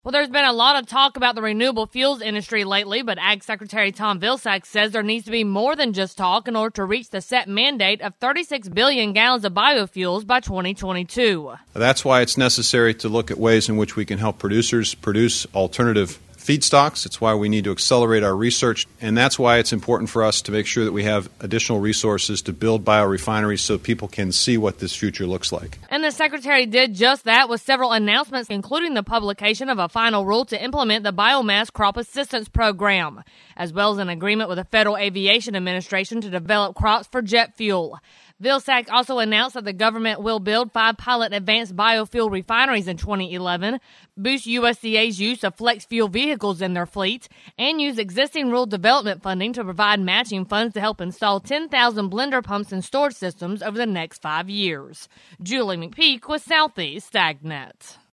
Well, there's been a lot of talk about the renewable fuels industry lately, but Ag Secretary Tom Vilsack says there needs to be more than just talk in order to reach the set mandate of 36 billion gallons of biofuels by 2022. That's why it's necessary to look at ways in which we can help producers produce alternative feedstocks. It's why we need to accelerate our research, and that's why it's important for us to make sure that we have additional resources to build biorefineries so people can see what this future looks like. And the Secretary did just that with several announcements, including the publication of a final rule to implement the Biomass Crop Assistance Program, as well as an agreement with the Federal Aviation Administration to develop crops for jet fuel. Vilsack also announced that the government will build 5 pilot advanced biofuel refineries in 2011, boost USDA's use of flex fuel vehicles in their fleet, and use existing rural development funding to provide matching funds to help install 10,000 blender pumps and storage systems over the next 5 years. Julie McPeak with Southeast AgNet.